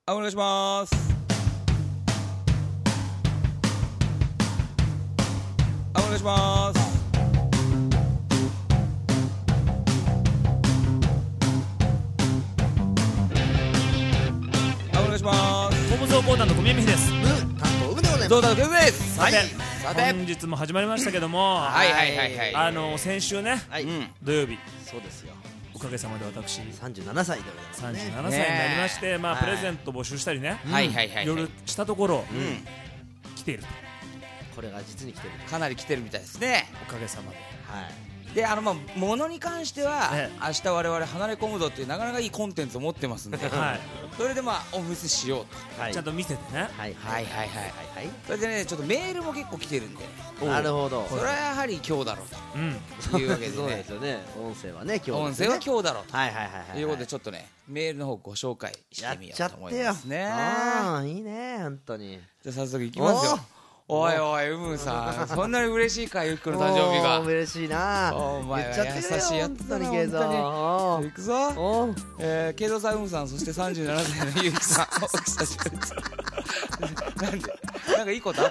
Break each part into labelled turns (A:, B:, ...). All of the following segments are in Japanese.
A: お願いします。お願いします。お願いします。
B: トムゾーコータンの小宮美です。
C: 担当海でございます。
A: どうだけです。
B: さて、
A: さて
B: 本日も始まりましたけども、
A: はいはいはいはい。
B: 先週ね、
C: はい、
B: 土曜日
C: そうですよ。
B: おかげさまで私
C: 37歳でございます
B: 37
C: ね。
B: 歳になりまして、プレゼント募集したりね、
A: はいはいはい。
B: いろいろしたところ、来ていると。
C: これが実に来てる。
A: かなり来てるみたいですね。
B: おかげさまで。
C: はい。
A: で、物に関しては、
B: え
A: 明日我々離れ込むぞっていうなかなかいいコンテンツを持ってますんで、
B: はい
A: それでお見せしようと。
C: はい。
B: ちゃんと見せてね。
C: はい
A: はいはいはい
C: はい
A: それでね、ちょっとメールも結構来てるんで、
C: なるほど。
A: それはやはり今日だろう
B: うん。
A: というわけで
C: そうで
A: ね
C: すよね。音声はね、今日
A: 音
C: ですね。
A: 声は今日だろう
C: はいはいはいはい。
A: ということで、ちょっとねメールの方ご紹介してみようと思いますね。
C: ああ、いいね、本当に。
A: じゃあ早速いきますよ。おいおい、うむさん、そんなに嬉しいか、ゆきくんの誕生日が。
C: 嬉しいな。
A: お前は
C: 言っちゃってるよ
A: 優しいやつだな、
C: 本当にケイゾー。
A: 本当に。いくぞ。
C: お
A: ケイゾーさん、うむさん、そして37歳のゆきさん、お久しぶりです。なんかいいことあった？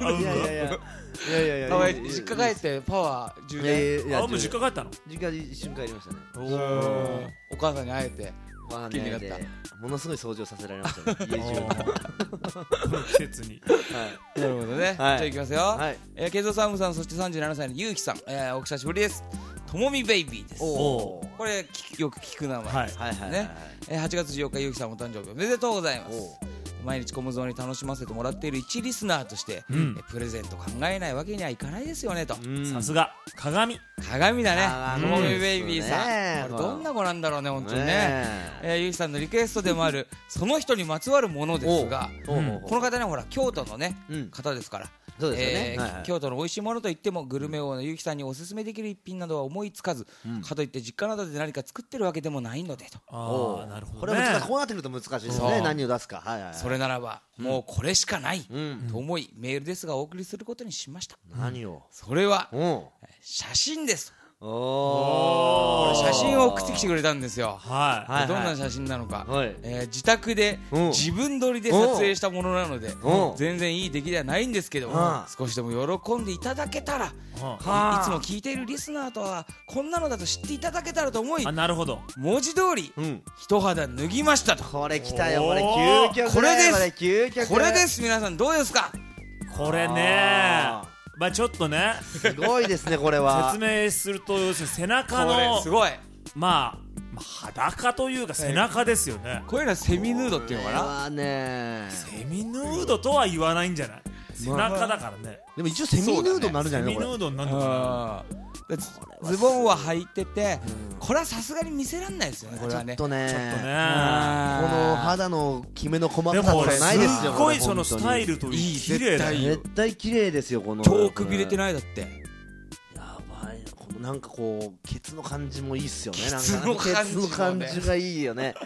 C: いやいやいや。いやいやいや。
A: お前実家帰ってパワー充電。
B: あ、もう実家帰ったの？
C: 実家一瞬帰りましたね。
A: お母さんに会えて気になった。
C: ものすごい掃除をさせられましたね、家中の。
B: 季節に。
A: なるほどね。じゃあいきますよ。
C: はい。
A: ケイゾーさん、うむさん、そして37歳のゆうきさん、お久しぶりです。ともみベイビーです。
C: おー。
A: これよく聞く名前
B: はい。
C: はいはいはい。
A: ね。8月14日、ゆうきさんお誕生日おめでとうございます。毎日コムゾーに楽しませてもらっている一リスナーとして、プレゼント考えないわけにはいかないですよねと。
B: さすが鏡
A: 鏡だね、
C: 鏡
A: ともみベイビーさん、
C: ね
A: これどんな子なんだろうね、本当にね。ゆうきさんのリクエストでもあるその人にまつわるものですが、この方ね、ほら京都のね、方ですから、
C: そうですよね。
A: 京都の美味しいものといってもグルメ王のゆうきさんにおすすめできる一品などは思いつかず、かといって実家などで何か作ってるわけでもないのでと。
B: ああ、なるほ
C: こ
B: どね。
C: れはこうなってくると難しいですよね。何を出すか。はいはい。
A: それならば、もうこれしかないと思い、メールですがお送りすることにしました。
C: 何を。
A: それは写真です。これ写真を送ってきてくれたんですよ。
B: はい。
A: どんな写真なのか、
C: はい
A: 自宅で自分撮りで撮影したものなので、全然いい出来ではないんですけど、少しでも喜んでいただけたら、いつも聞いているリスナーとはこんなのだと知っていただけたらと思い、
B: あ、なるほど。
A: 文字通り一肌脱ぎましたと。
C: これ来たよ。これ究極。
A: これです
C: これ究極。
A: これです。皆さんどうですか？
B: これね、ちょっとね、
C: すごいですね、これは。
B: 説明すると、要するに背中
A: これ
B: の
A: すごい。
B: 裸というか背中ですよね。
A: こういうのはセミヌードっていうのかな。
C: これはね。
B: セミヌードとは言わないんじゃない？背中だからね。
C: でも一応セミヌードになるんじゃないのこれ。
B: セミヌードになるのか
A: ズボンは履いてて、これはさすがに見せらんないですよね、これはね。
C: ちょっとね。
B: な。ちょっとね。
C: この肌のキメの細かさと
B: でもこれ
C: かないですよ。
B: すっごいそのスタイルといい綺麗だよ。
C: 絶対綺麗ですよ、この。
A: 超くびれてないだって。
C: やばい。このなんかこうケツの感じもいいっすよね。
A: ケツの感じもね
C: ケツの感じがいいよね。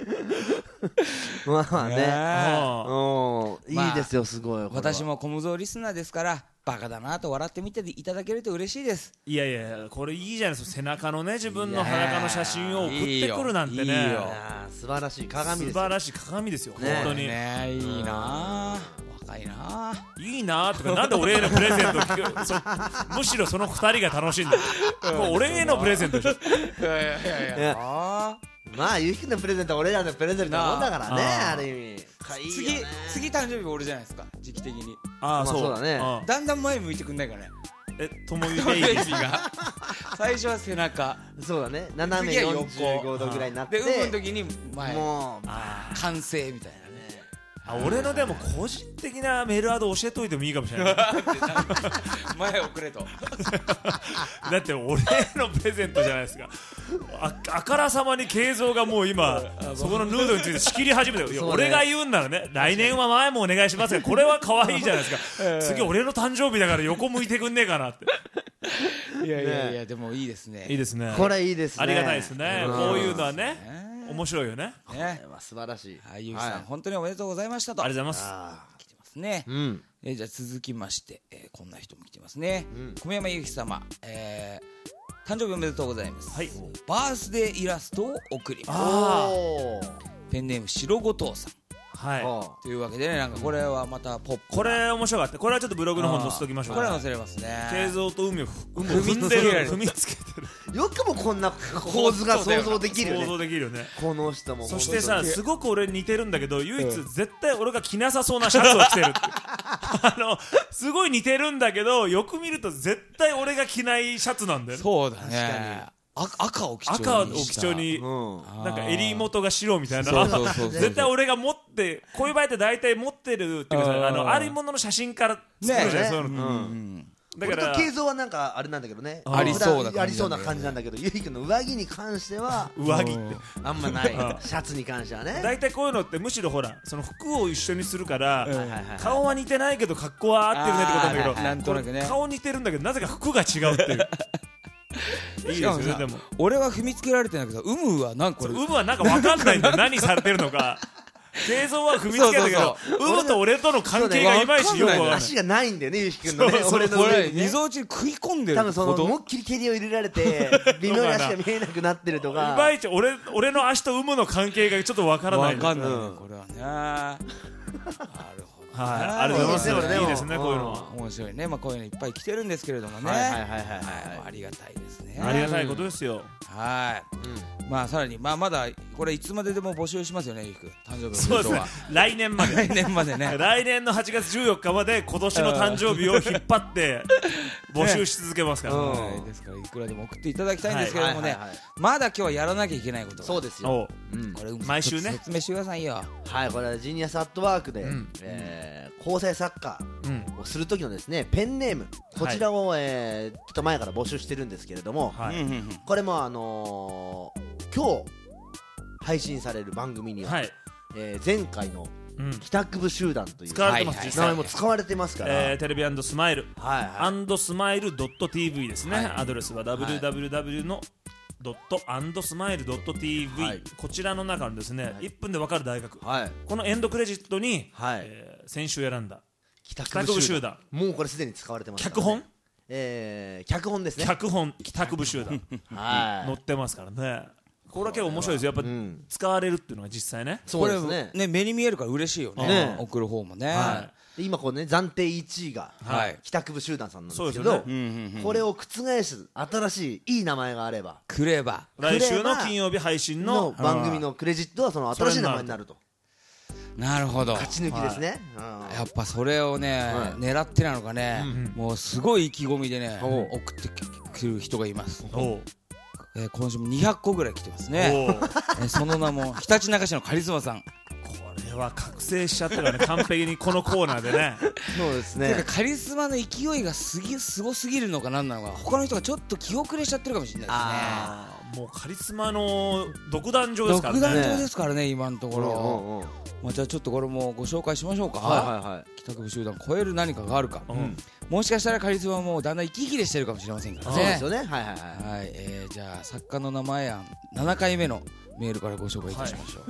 C: まあね。いいですよ、すごい。
A: 私もコムゾーリスナーですから、バカだなと笑ってみていただけると嬉しいです。
B: いやいや、これいいじゃないですか。背中のね、自分の裸の写真を送ってくるなんてね。
A: いいよ。
C: 素晴らしい鏡です。
B: 素晴らしい鏡ですよ、本当に。
A: ね、いいな、若いな。
B: いいなとか、なんで俺へのプレゼントを聞く。むしろその二人が楽しんでる。もう俺へのプレゼントでしょ。
A: いやいや。
C: まあゆうきくんのプレゼントは俺らのプレゼントのもんだからね、ある意味。
A: 次誕生日俺じゃないですか、時期的に。
B: ああ、
C: そうだね。
A: だんだん前向いてくんないかね。
B: ともみベイビー
A: が最初は背中、
C: そうだね、斜め45度ぐらいになって、
A: で産む時に前、
C: もう
A: 完成みたいなね。
B: 俺のでも個人的なメールアド教えといてもいいかもしれない。
A: 前送れと。
B: だって俺へのプレゼントじゃないですか。あからさまに慶三がもう今そこのヌードについて仕切り始めてる。俺が言うんならね、来年は前もお願いしますが、これは可愛いじゃないですか。次俺の誕生日だから横向いてくんねえかなって。
A: いやいやいや、でもいいですね。
B: いいですね。
C: これいいですね。
B: ありがたいですね。こういうのはね、面白いよね。
C: これは素晴らしい。
A: ゆうきさん、本当におめでとうございましたと。
B: ありがとうございます。
A: 来てますね。じゃあ続きまして、こんな人も来てますね。小山由紀様、誕生日おめでとうございます。バースデーイラストを送ります。ペンネーム白後藤さん。
B: はい
A: というわけでね、なんかこれはまたポップ
B: これ面白かった。これはちょっとブログの方に載せときましょう。
A: これは載せれますね。
B: 慶三と海を踏みつけてる。
C: よくもこんな構図が想像できるよね。
B: 想像できるよね。
C: この人も
B: そしてさ、すごく俺に似てるんだけど、唯一絶対俺が着なさそうなシャツを着てるってすごい似てるんだけど、よく見ると絶対俺が着ないシャツなんだよね。
A: そうだね。赤を基
B: 調になんか襟元が白みたいな、絶対俺が持って、こういう場合って大体持ってるっていうか、あるものの写真から作るじゃん、そういうの。
C: だから慶三はなんかあれなんだけどね、
A: あり
C: そうな感じなんだけど、ゆいくんの上着に関しては
B: 上着って
C: あんまない。シャツに関してはね。
B: 大体こういうのってむしろほら、その服を一緒にするから顔は似てないけど格好は合ってるねってことなんだけど、
A: なんとなくね
B: 顔似てるんだけどなぜか服が違うっていう。いいですよね。でも
A: 俺は踏みつけられてんだけど、はなんか
B: なんか分かんないんだよ。何されてるのか。慶三は踏みつけたけど、と俺との関係がいまいちよく分かんない。
C: 足がないんだよね、ゆうひくんのね。
A: 俺の上に溝落ちに食い込んでる。
C: 多分その思いっきり蹴りを入れられて微妙な足が見えなくなってるとか。
B: いまいち俺の足との関係がちょっと分からない。
A: 分かんないこれはね。なるほど。
B: ありがとうございます。いいですね、こういうのは。
A: 面白いね。こういうのいっぱい来てるんですけれどもね。ありがたいですね。
B: ありがたいことですよ。
A: はい。まあさらにまだこれいつまででも募集しますよね、ゆうくん。誕生日の
B: そうですね。来年までね。来年の8月14日まで今年の誕生日を引っ張って募集し続けますから。
A: ですからいくらでも送っていただきたいんですけれどもね。まだ今日はやらなきゃいけないこと。
C: そうですよ。
A: これ
B: 毎週ね。
A: 説明してくださいよ。
C: はい、これはジニアスアットワークで構成作家をする時のですね、ペンネーム、こちらをちょっと前から募集してるんですけれども、これも今日配信される番組には前回の帰宅部集団という
B: 使われてます。実際
C: も使われてますから、
B: テレビ&スマイル&smile.tv ですね。アドレスは www の.&smile.tv、こちらの中のですね、1分で分かる大学、このエンドクレジットに先週選んだ帰宅部集団、
C: もうこれすでに使われてます。
B: 脚本
C: 脚本ですね。
B: 脚本帰宅部集団載ってますからね。これは結構面白いですよ。やっぱ使われるっていうのが実際ね。
C: そうですね。
A: 目に見えるから嬉しいよね。送る方もね。
C: 今こうね、暫定1位が帰宅部集団さんなんですけど、これを覆す新しいいい名前があれば
A: くれば、
B: 来週の金曜日配信の
C: 番組のクレジットはその新しい名前になると。な
A: るほど。
C: 勝ち抜きですね。
A: やっぱそれをね狙ってなのかね、もうすごい意気込みでね送ってくる人がいます。今週も200個ぐらい来てますね。その名もひたちなか市のカリスマさん。
B: これは覚醒しちゃったからね、完璧にこのコーナーでね。
C: そうですね。
A: カリスマの勢いがすごすぎるのかなんなのか、他の人がちょっと気遅れしちゃってるかもしれないですね。
B: もうカリスマの独壇場ですからね。
A: 独壇場ですからね、今のところ。じゃあちょっとこれもご紹介しましょうか。帰宅部集団超える何かがあるか。もしかしたらカリスマもだんだん生き生きでしてるかもしれませんからね。
C: そうですよね。
A: じゃあ作家の名前案7回目のメールからご紹介いたしましょう。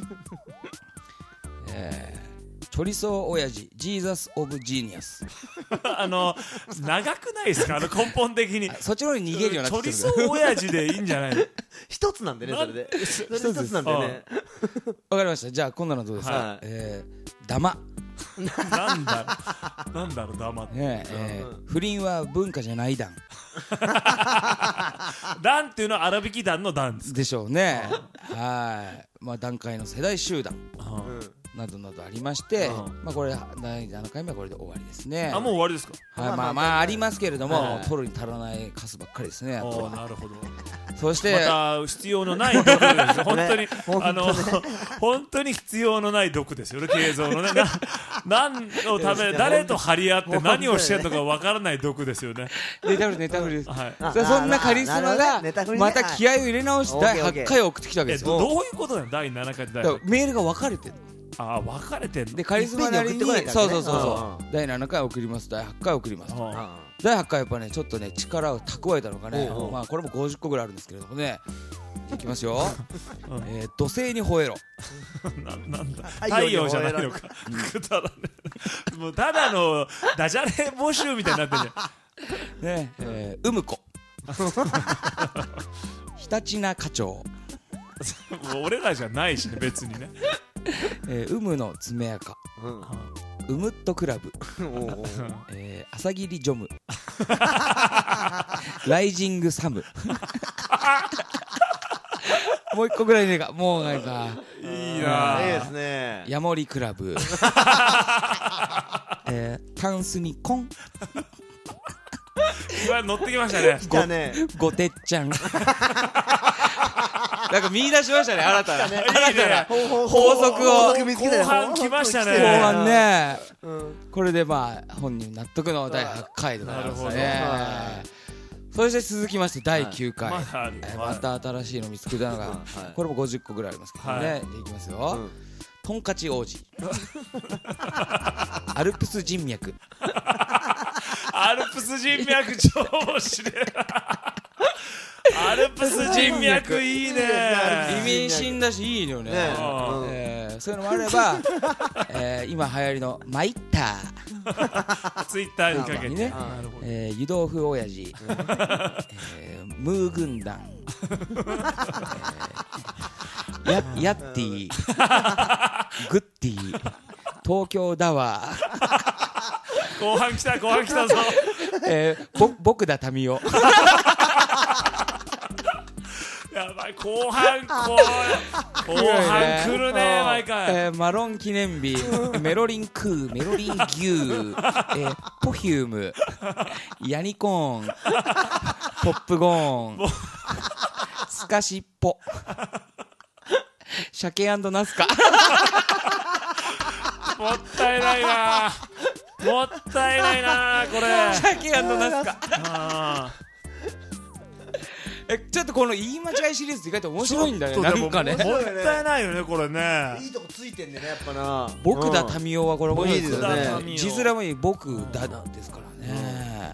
A: チョリソー親父ジーザス・オブ・ジーニアス。
B: 長くないですか、根本的に。
A: そっちの方に逃げるようになってきてる。
B: チョリソー親父でいいんじゃないの。
C: 一つなんでね、それで一つなんでね。
A: わかりました。じゃあこんなのどうですか。ダマ。
B: なんだろうダマって。
A: 不倫は文化じゃない団。
B: 団っていうのは粗挽き団の団
A: でしょうね。団塊の世代集団などなどありまして、これ第7回目はこれで終わりですね。
B: もう終わりですか。
A: ありますけれども、取るに足らない数ばっかりですね。
B: なるほど。
A: そして
B: また必要のない毒です。本当に本当に必要のない毒ですよね、慶三のね。何のため誰と張り合って何をしてるのかわからない毒ですよね。
A: ネタフリです。そんなカリスマがまた気合を入れ直して第8回を送ってきたわけですよ。
B: どういうことだよ、第7回
A: でメールが分かれてる。
B: 分かれてんの
A: で、カリスマなりにそう第7回送ります、第8回送りますと。第8回やっぱねちょっとね力を蓄えたのかね、これも50個ぐらいあるんですけれどもね、いきますよ。土星に吠えろ。
B: なんだ太陽じゃないのか。もうただのダジャレ募集みたいになってるじゃん
A: ね。うむこひたちな課長。
B: もう俺らじゃないしね、別にね。
A: 有無の爪垢、ウムットクラブ、朝霧ジョム、ライジングサム、もう一個ぐらいねがもうなんか
B: いいな、
C: いいですね。
A: ヤモリクラブ、タンスにコン、
B: 乗ってきましたね。
C: 来たね。
A: ゴテッちゃん。なんか見出しましたね、新たな法則を。
B: 後半来ましたね。
A: 後半ね、これでまあ本人納得の第8回でございますね。そして続きまして第9回、また新しいの見つけたのが、これも50個ぐらいありますけどね。いきますよ。トンカチ王子、アルプス人脈、
B: アルプス人脈超面白い。アルプス人脈いいね。
A: 意味深だしいいよね。そういうのもあれば、今流行りのマイッタ
B: ー、ツイッターにかけてね、
A: 湯豆腐親父、ムー軍団、ヤッティ、グッティ、東京ダワ
B: ー。後半来たぞ。
A: 僕だ民生。
B: やばい、後半来るね、毎回。
A: マロン記念日、メロリンクー、メロリン牛、ポフューム、ヤニコーン、ポップゴーン、スカシッポ、鮭&ナスカ。
B: もったいないな、これ。
A: 鮭&ナスカ。ちょっとこの言い間違いシリーズって意外と面白いんだね。なんかね、
B: もったいないよね、これね。
C: いいとこついてんねやっぱな。
A: 僕だ民生はこれ面白いですよ
C: ね。
A: 字面もいい、僕だですからね。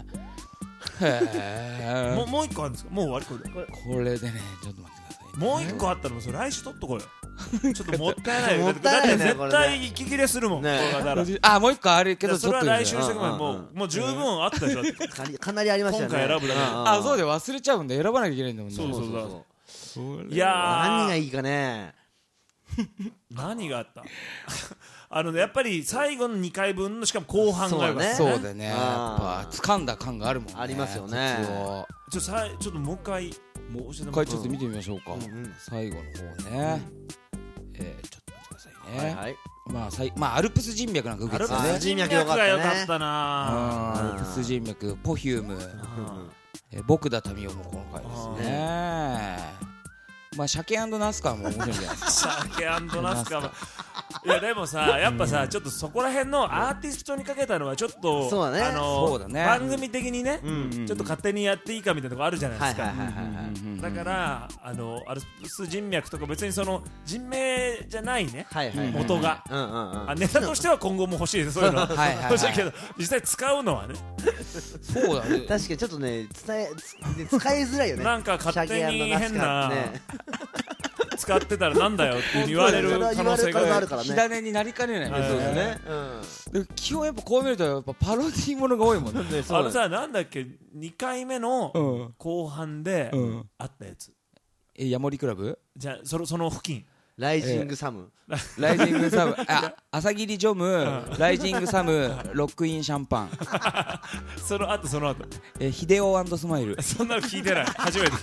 A: へえ。
B: もう一個あるんですか。もう終わり
A: これでね、ちょっと待ってください。
B: もう一個あったの、それ来週取っとこうよ。ちょっともったいないよ。
C: もったいないね。
B: 絶対息切れするもん。
A: あ、もう一個あるけど、
B: それは来週にしてくれ。もう十分あったでしょ。
C: かなりありましたね。
B: 今回選ぶだけ。
A: あ、そうで忘れちゃうんで選ばなきゃいけないんだもんね。
B: そう。
A: い
B: や
C: 何がいいかね。
B: 何があった。やっぱり最後の2回分の、しかも後半があるからね。
A: そうだね。やっぱ掴んだ感があるもんね。
C: ありますよね。
B: ちょっともう一回
A: ちょっと見てみましょうか。最後の方ね。ちょっと待ってくださいね。まあアルプス人脈なんか受けてたね。
B: アルプス人脈が良かったな。
A: アルプス人脈、ポフューム、僕だ民生もこの回ですね。まあ鮭&ナスカも面白いんじゃないですか。
B: 鮭&ナスカも。いやでもさ、やっぱさ、ちょっとそこら辺のアーティストにかけたのはちょっと番組的にね、ちょっと勝手にやっていいかみたいなとこあるじゃないですか。だからアルプス人脈とか別にその人名じゃないね、元がネタとしては今後も欲しいです。そういうの欲しいけど、実際使うのはね。
A: そうだね。
C: 確かにちょっとね、使いづらいよね。
B: なんか勝手に変な使ってたらなんだよって言われる可能性があるから
A: ね。火種になりかねないですよね。基本やっぱこう見るとやっぱパロディものが多いもんね。
B: さ、なんだっけ、2回目の後半であったやつ。
A: ヤモリクラブ？
B: じゃあその付近。
C: ライジングサム。
A: ライジングサム。朝霧ジョム、ライジングサム、ロックインシャンパン。
B: その後。
A: ヒデオ&スマイル。
B: そんなの聞いてない。初めて。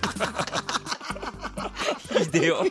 A: ヒデオ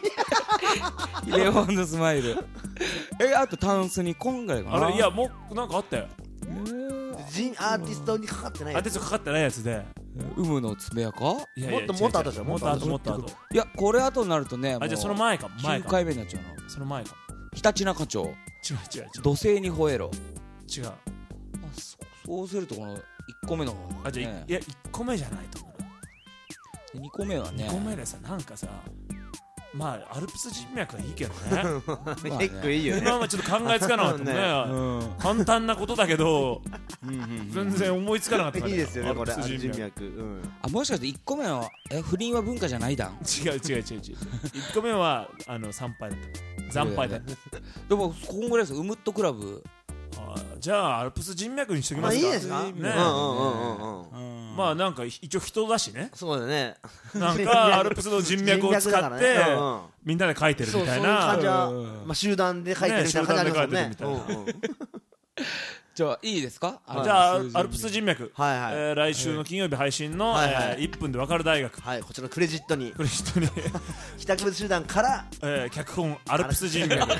A: &スマイル。あとタンスにコンぐらいかな。
B: いや、もうなんかあったよ。
C: アーティストにかかってない。
B: アーティストかかってないやつで。
A: 有無の爪垢？
C: もっと後じゃん。もっと後。
A: いや、これ後になるとね。
B: じゃあその前かも。
A: 9回目になっちゃうの。
B: その前かも。
A: ひたちな課長。
B: 違う。
A: 土星に吠えろ。
B: 違う。
A: そうするとこの1個目の方。
B: じゃあいや1個目じゃないと思
A: う。2個目はね。
B: 2個目でさ、なんかさ、まあアルプス人脈はいいけどね。
C: 結構いいよね。
B: 今はちょっと考えつかなかったもんね。簡単なことだけど全然思いつかなかったから。
C: いいですよね、これ人脈。
A: もしかして1個目の不倫は文化じゃないだん？
B: 違う。1個目は参拝だった。惨敗だった。
A: でもこんぐらいです。ウムットクラブ。
B: じゃあアルプス人脈にしときますか。
C: いいですか。
B: まあなんか一応人だしね。
C: そうだね。
B: なんかアルプスの人脈を使ってみんなで書いてるみたいな。
C: 集団で書いてるみたいな感じありますもんね。
A: じゃあいいですか。
B: じゃあアルプス人脈、来週の金曜日配信の1分でわかる大学、
C: こちらのクレジットに帰宅部集団から
B: 脚本アルプス人脈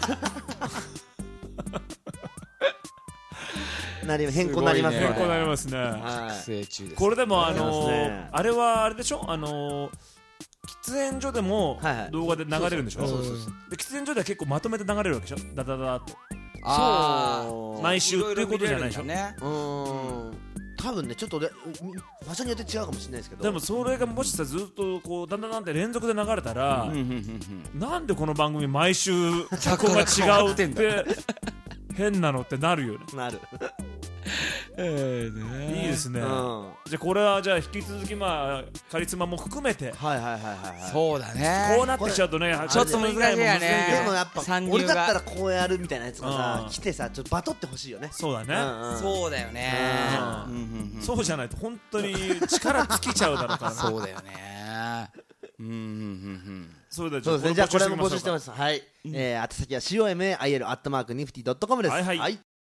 C: 変更になりますね。
B: 変更になりますね。これでもあれはあれでしょ、喫煙所でも動画で流れるんでしょ。で喫煙所では結構まとめて流れるわけでしょ、ダダダって。毎週っていうことじゃないでしょ。
C: 多分ね、ちょっと場所によって違うかもしれないですけど、
B: でもそれがもしさずっとこうだんだんって連続で流れたら、なんでこの番組毎週脚本が違うって変なのってなるよね。
C: なる。
B: いいですね。じゃあこれはじゃあ引き続きカリスマも含めて、
A: そうだね。
B: こうなってきちゃうとね、
A: ちょっと難しいよね。
C: でもやっぱ俺だったらこうやるみたいなやつがさ来てさ、ちょっとバトってほしいよね。
B: そうだね。
A: そうだよね。
B: そうじゃないと本当に力尽きちゃうだろうから。
A: そうだよね。
B: それで
C: じゃあこれも募集してます。はい。宛先はCOMAIL@nifty.comです。はい。